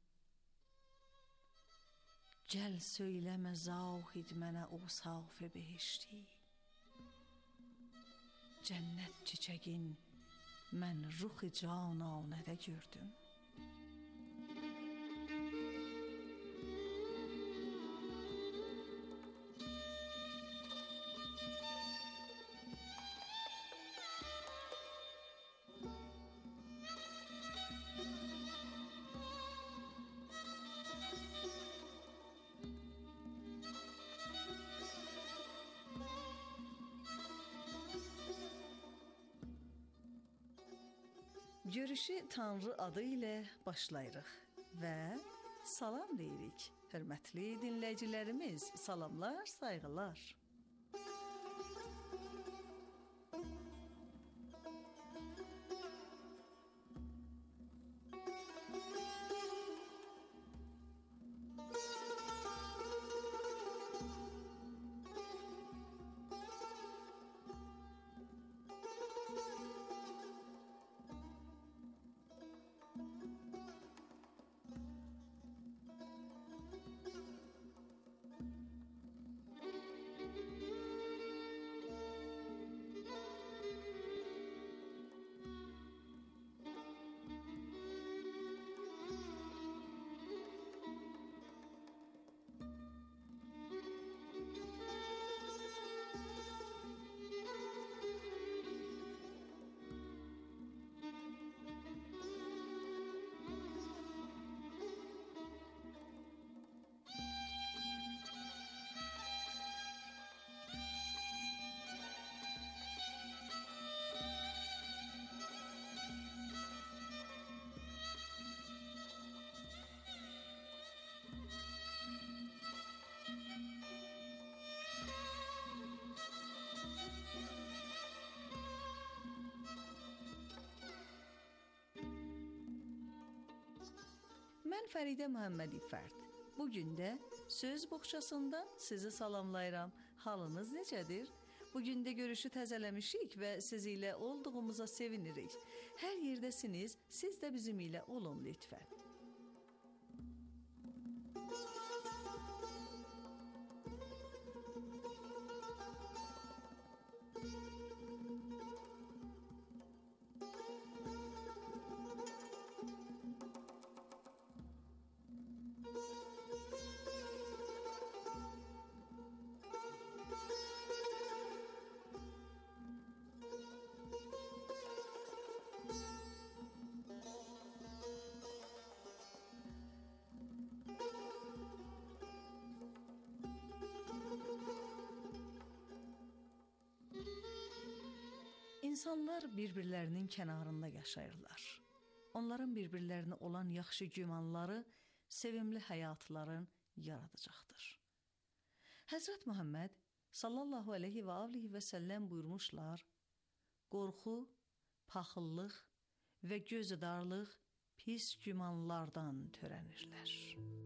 Speaker 11: Gəl söyləmə zahid mənə usaf-ı behişti. Cənnət çiçəgin mən ruxi cananədə gördüm. Görüşü Tanrı adı ilə başlayırıq və salam deyirik. Hörmətli dinləyicilərimiz, salamlar, sayğılar. Mən Fəridə Məhəmməd İfərd. Bu gün də söz boğçasından sizi salamlayıram. Halınız necədir? Bu gün də görüşü təzələmişik və siz ilə olduğumuza sevinirik. Hər yerdəsiniz, siz də bizim ilə olun lütfən. İnsanlar bir-birlərinin kənarında yaşayırlar. Onların bir-birlərinə olan yaxşı gümanları sevimli həyatların yaradacaqdır. Həzrət Muhammed sallallahu aleyhi və alihi və səlləm buyurmuşlar, qorxu, paxıllıq və gözədarlıq pis gümanlardan törənirlər.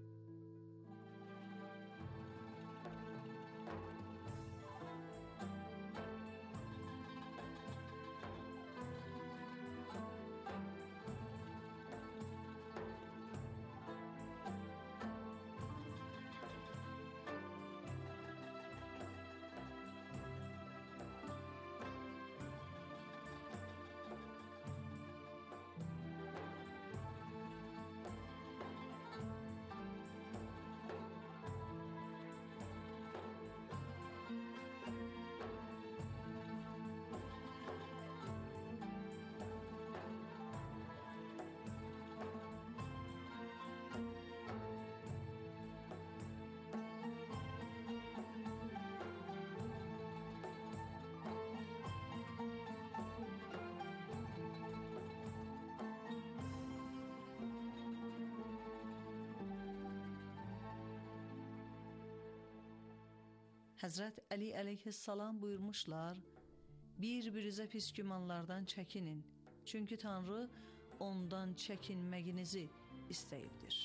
Speaker 11: Həzrət Əli əleyhissalam buyurmuşlar, bir-birinizə pis gümanlardan çəkinin, çünki Tanrı ondan çəkinməginizi istəyibdir.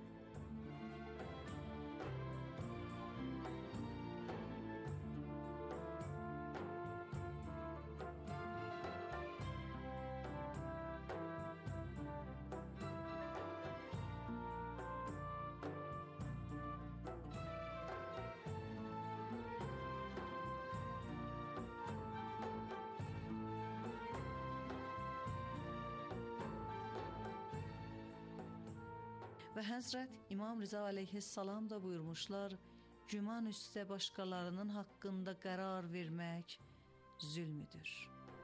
Speaker 11: Və Həzrət İmam Rıza aleyhissalam da buyurmuşlar, güman üstə başqalarının haqqında qərar vermək zülmüdür.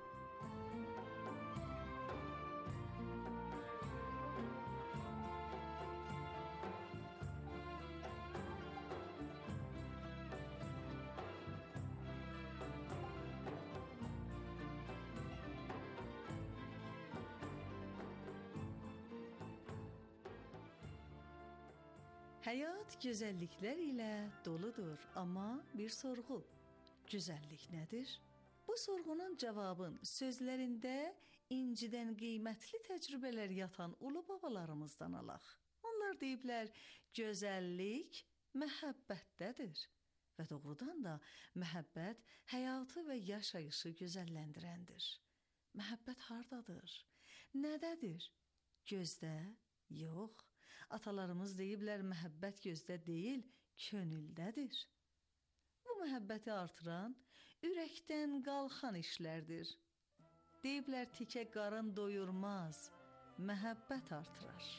Speaker 11: Həyat gözəlliklər ilə doludur, amma bir sorğu. Gözəllik nədir? Bu sorğunun cavabın sözlərində incidən qiymətli təcrübələr yatan ulu babalarımızdan alaq. Onlar deyiblər, gözəllik məhəbbətdədir. Və doğrudan da məhəbbət həyatı və yaşayışı gözəlləndirəndir. Məhəbbət hardadır? Nədədir? Gözdə? Yox. Atalarımız deyiblər, məhəbbət gözdə deyil, könüldədir. Bu məhəbbəti artıran, ürəkdən qalxan işlərdir. Deyiblər, tikə qarın doyurmaz, məhəbbət artırar.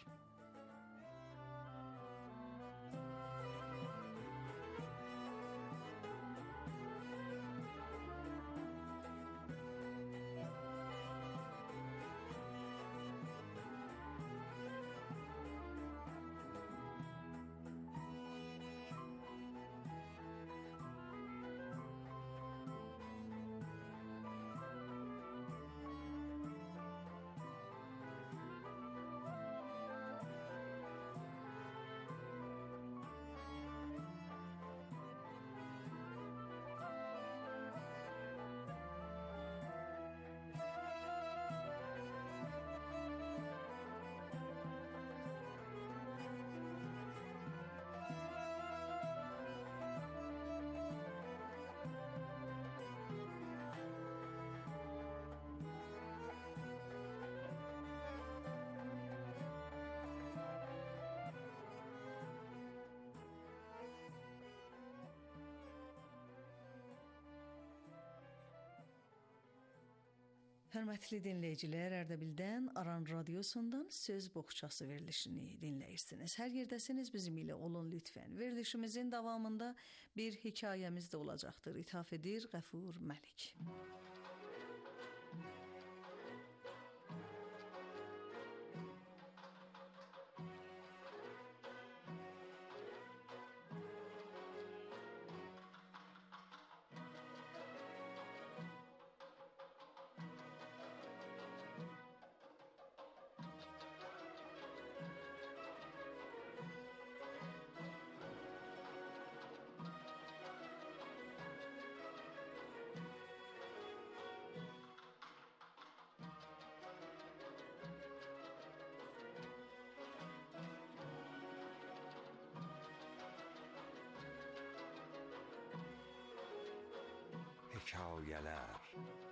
Speaker 11: Hörmətli dinləyicilər, Ərdəbildən Aran Radiosundan Söz Boğçası verilişini dinləyirsiniz. Hər yerdəsiniz, bizim ilə olun lütfən. Verilişimizin davamında bir hekayəmiz də olacaqdır. İthaf edir Qəfur Məlik.
Speaker 7: Hekayələr.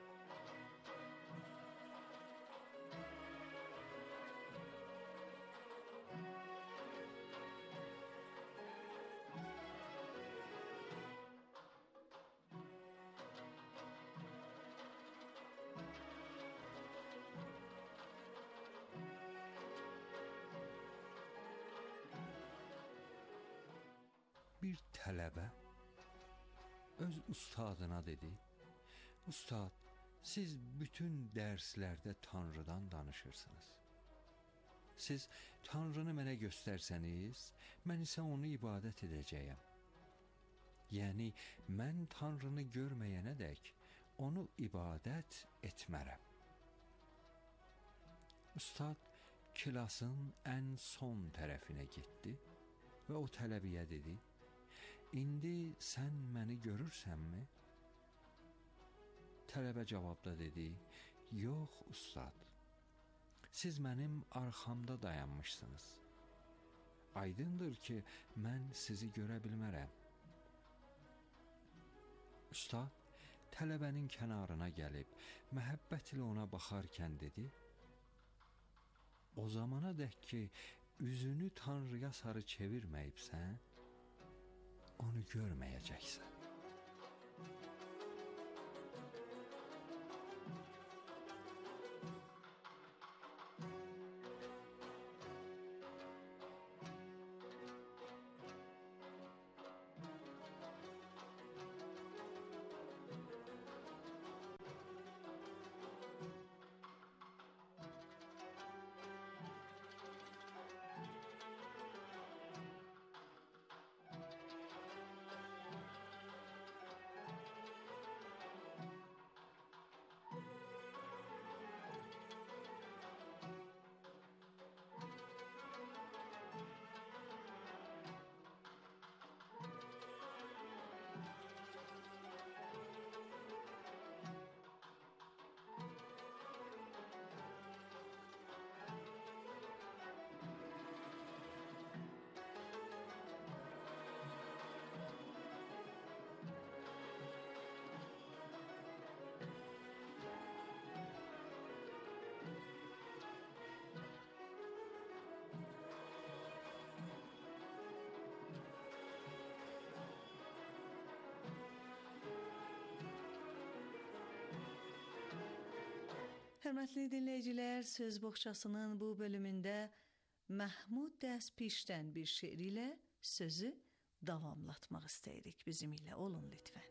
Speaker 7: Bir tələbə öz ustadına dedi: "Ustad, siz bütün dərslərdə Tanrıdan danışırsınız. Siz Tanrını mənə göstərsəniz, mən isə onu ibadət edəcəyəm. Yəni, mən Tanrını görməyənədək onu ibadət etmərəm." Ustad klasın ən son tərəfinə getdi və o tələbəyə dedi: "İndi sən məni görürsənmi?" Tələbə cavabda dedi: "Yox, ustad. Siz mənim arxamda dayanmışsınız. Aydındır ki, mən sizi görə bilmərəm." Ustad tələbənin kənarına gəlib məhəbbət ilə ona baxarkən dedi: "O zamana dək ki, üzünü Tanrıya sarı çevirməyibsən, onu görməyəcəksən."
Speaker 11: Hörmətli dinləyicilər, Söz Boğçasının bu bölümündə Məhmud Dəstpişdən bir şeir ilə sözü davamlatmaq istəyirik. Bizim ilə olun lütfən.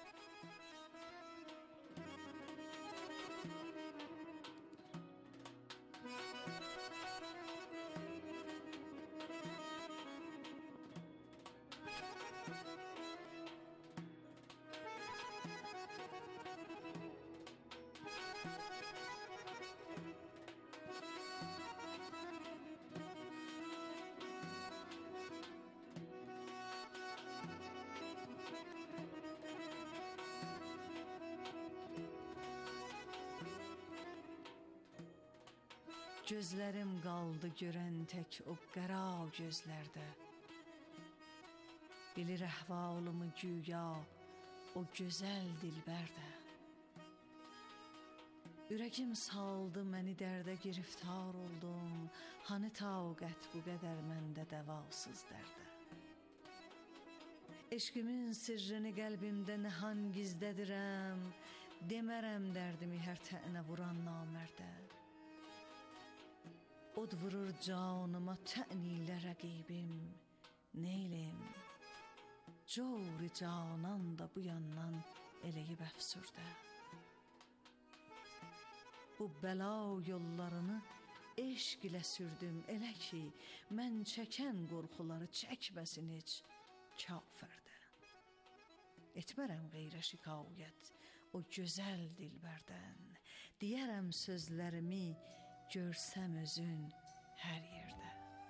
Speaker 11: Gözlərim qaldı görən tək o qəra gözlərdə. Bilir əhvalımı güya o gözəl dilbərdə. Ürəkim saldı məni dərdə giriftar oldum. Hani taqət bu qədər məndə dəvasız dərdə. Eşqimin sirrini qəlbimdə nəhan gizlədirəm. demərəm dərdimi hər tənə vuran namərdə. Od vurur canıma tən ilə rəqibim, neyləyim? Cavri canan da bu yandan eləyib əfsürdə. Bu bəla yollarını eşq ilə sürdüm, elə ki, mən çəkən qorxuları çəkməsin heç kafirdə. Etmərəm qeyrə şikayət o gözəl dilbərdən, deyərəm sözlərimi görsəm özün hər yerdə.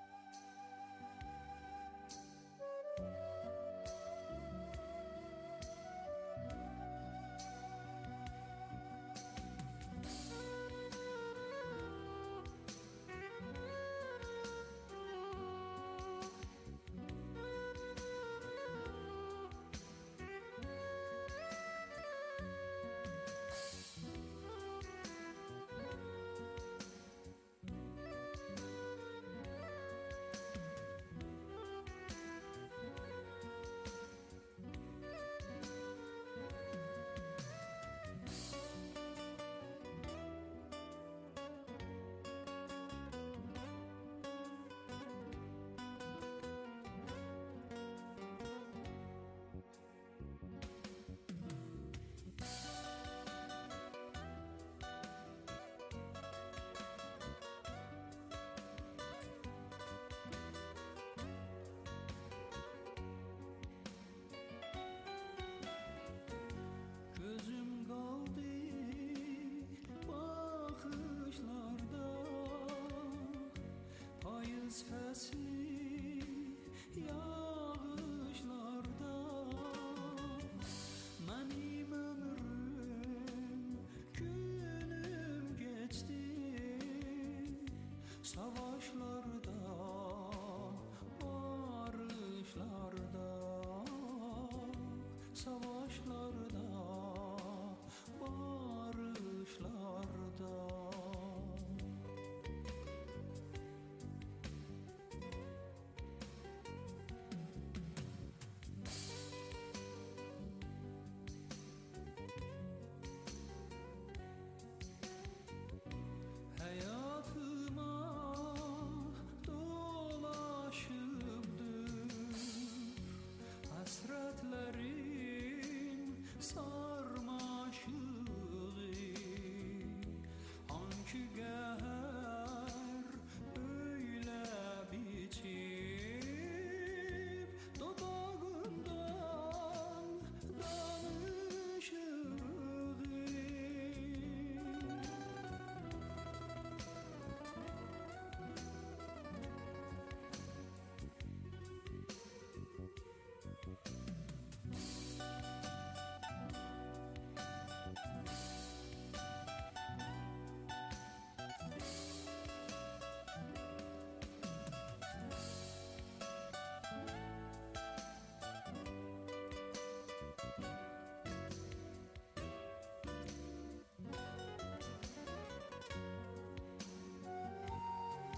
Speaker 8: Gözüm kaldı bakışlarda, payız fesli yağışlarda. Benim ömrüm günüm geçti savaşlarda, barışlarda, savaşlarda.